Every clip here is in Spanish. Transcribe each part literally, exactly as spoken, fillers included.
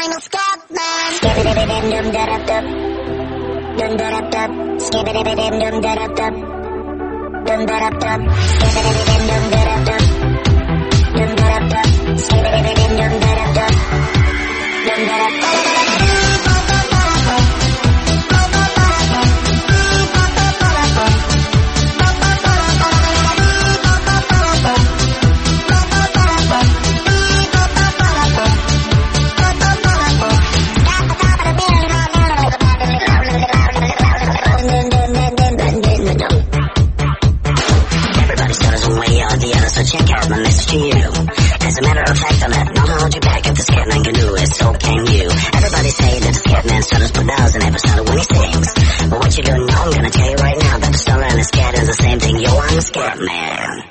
I'm a scat man. Skibidi-bidi-dim dum da dum dum. Dum da dum dum. Skibidi-bidi-dim dum da dum dum. Dum da dum dum. Skibidi-bidi-dim dum da dum dum. Dum da dum dum. Skibidi-bidi-dim dum da dum dum. Dum da dum dum. So check out my message to you. As a matter of fact, I'm not gonna hold you back. If the Scatman can do it, so can you. Everybody say that the Scatman stutters but doesn't ever stutter when he sings. But what you don't know, I'm gonna tell you right now that the stutter and the scat is the same thing. Yo, I'm a Scatman.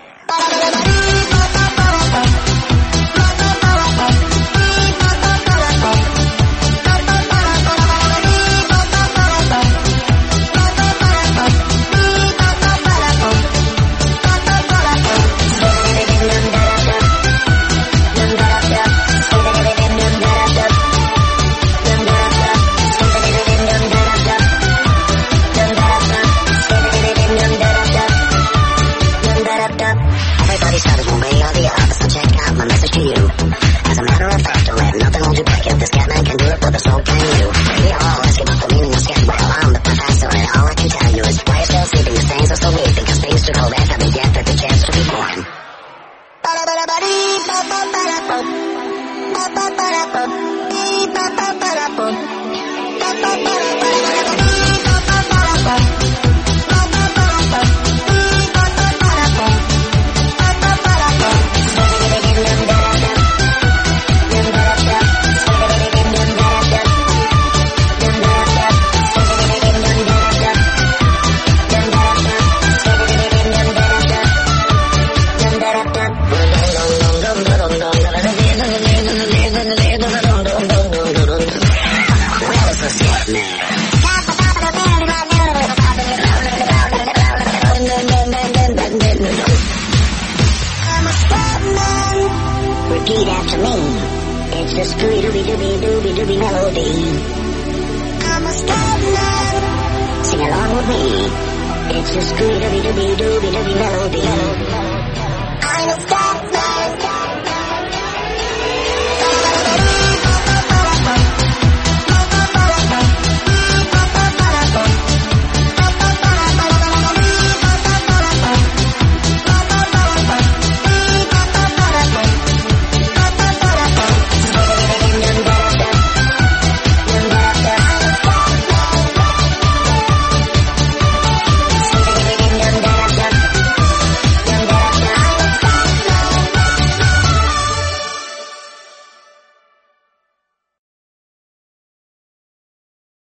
Repeat after me. It's the Scooby-Dooby-Dooby-Dooby melody. I'm a Scatman. Sing along with me. It's the Scooby-Dooby-Dooby-Dooby melody. I'm a Scatman.